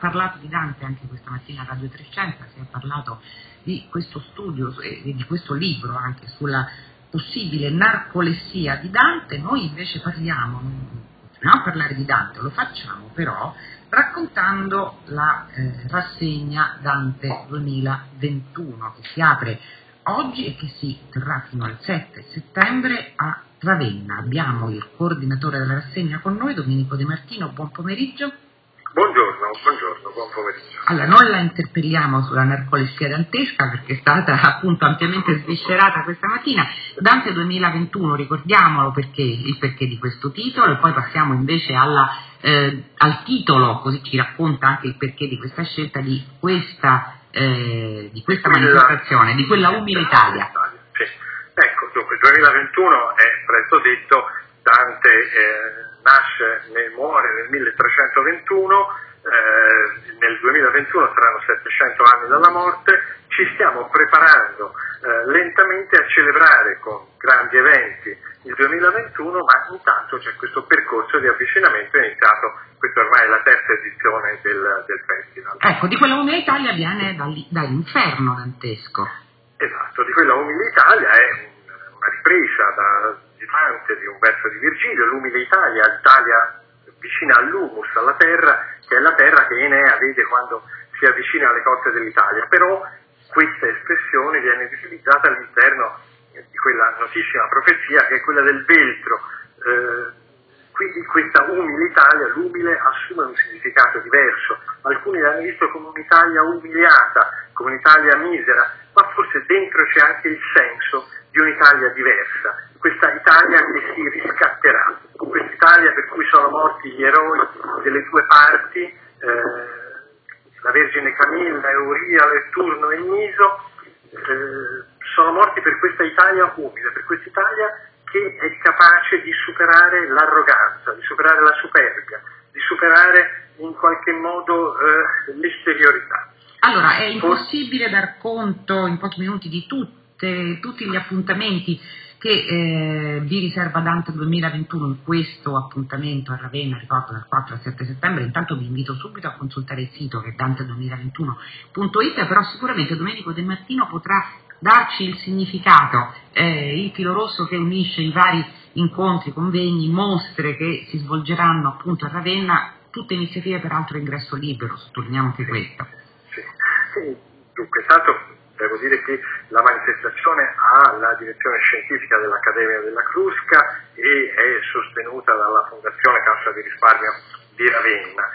parlato di Dante anche questa mattina a Radio Trecenta, si è parlato di questo studio e di questo libro anche sulla possibile narcolessia di Dante. Noi invece continuiamo a parlare di Dante, lo facciamo però raccontando la rassegna Dante 2021 che si apre oggi e che si terrà fino al 7 settembre a Ravenna. Abbiamo il coordinatore della rassegna con noi, Domenico De Martino. Buon pomeriggio. Buongiorno, buon pomeriggio. Allora, noi la interpelliamo sulla narcolessia dantesca perché è stata appunto ampiamente sviscerata questa mattina. Dante 2021, ricordiamolo il perché di questo titolo, e poi passiamo invece al titolo, così ci racconta anche il perché di questa scelta di questa manifestazione, di quella umile Italia. Sì. Ecco, dunque, il 2021 è presto detto, Dante muore nel 1321, nel 2021 saranno 700 anni dalla morte. Ci stiamo preparando lentamente a celebrare con grandi eventi il 2021, ma intanto c'è questo percorso di avvicinamento iniziato, questa ormai è la terza edizione del festival. Ecco, di quella umile Italia viene dall'inferno dantesco. Esatto, di quella umile Italia è una ripresa di Dante, di un verso di Virgilio, l'umile Italia, l'Italia vicina all'humus, alla terra, che è la terra che Enea vede quando si avvicina alle coste dell'Italia. Però questa espressione viene utilizzata all'interno di quella notissima profezia che è quella del veltro. Quindi questa umile Italia, l'umile assume un significato diverso. Alcuni l'hanno visto come un'Italia umiliata, come un'Italia misera, ma forse dentro c'è anche il senso di un'Italia diversa, questa Italia che si riscatterà, questa Italia per cui sono morti gli eroi delle due parti, la Vergine Camilla, Euriale, Turno e Niso, sono morti per questa Italia umile, per questa Italia che è capace di superare l'arroganza, di superare la superbia, di superare in qualche modo l'esteriorità. Allora, è impossibile dar conto in pochi minuti di tutti gli appuntamenti che vi riserva Dante 2021 in questo appuntamento a Ravenna, ricordo dal 4 al 7 settembre. Intanto vi invito subito a consultare il sito che è dante2021.it, però sicuramente Domenico De Martino potrà darci il significato, il filo rosso che unisce i vari incontri, convegni, mostre che si svolgeranno appunto a Ravenna, tutte iniziative peraltro a ingresso libero, sottolineiamo anche questo. Sì, dunque, intanto devo dire che la manifestazione ha la direzione scientifica dell'Accademia della Crusca e è sostenuta dalla Fondazione Cassa di Risparmio di Ravenna.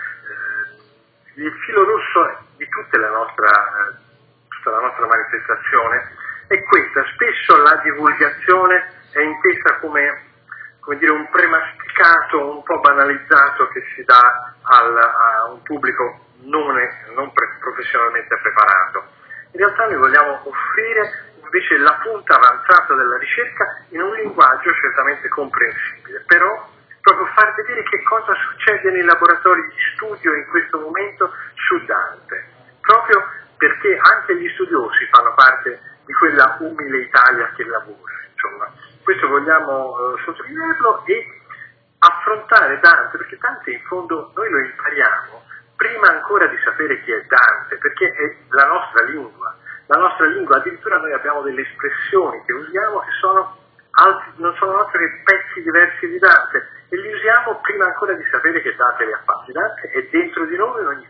Il filo rosso di tutta la nostra manifestazione è questa: spesso la divulgazione è intesa come dire un premasticato un po' banalizzato che si dà a un pubblico non professionalmente preparato. In realtà noi vogliamo offrire invece la punta avanzata della ricerca in un linguaggio certamente comprensibile, però proprio far vedere che cosa succede nei laboratori di studio in questo momento su Dante, proprio perché anche gli studiosi fanno parte di quella umile Italia che lavora. Insomma, questo vogliamo sottolinearlo e affrontare Dante, perché Dante in fondo noi lo impariamo prima ancora di sapere chi è Dante, perché è la nostra lingua, addirittura noi abbiamo delle espressioni che usiamo che non sono altro che pezzi diversi di Dante e li usiamo prima ancora di sapere che Dante li ha fatti. Dante è dentro di noi in ogni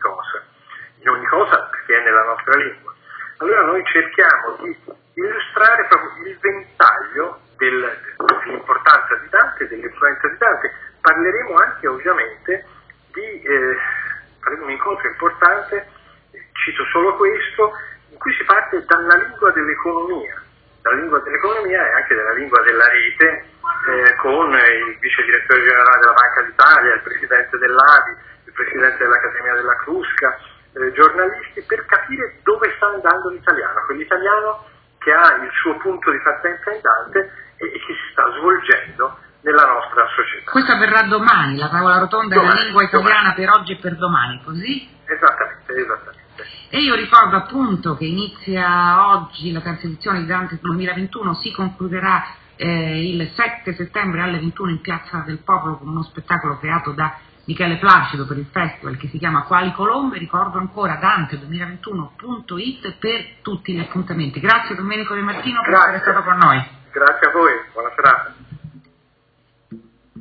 cosa perché è nella nostra lingua. Allora noi cerchiamo di illustrare proprio il ventaglio dell'importanza di Dante, dell'influenza di Dante. Parleremo anche ovviamente faremo un incontro importante, cito solo questo, in cui si parte dalla lingua dell'economia e anche dalla lingua della rete, con il vice direttore generale della Banca d'Italia, il presidente dell'ADI, il presidente dell'Accademia della Crusca, giornalisti, per capire dove sta andando l'italiano, quell'italiano che ha il suo punto di partenza in Dante e che si sta svolgendo nella nostra società. Questo avverrà domani, la tavola rotonda della lingua italiana per oggi e per domani, così? Esattamente. E io ricordo appunto che inizia oggi la terza edizione di Dante 2021, si concluderà il 7 settembre alle 21 in Piazza del Popolo con uno spettacolo creato da Michele Placido per il festival che si chiama Quali Colombe. Ricordo ancora dante2021.it per tutti gli appuntamenti. Grazie Domenico De Martino per essere stato con noi. Grazie a voi, buona serata.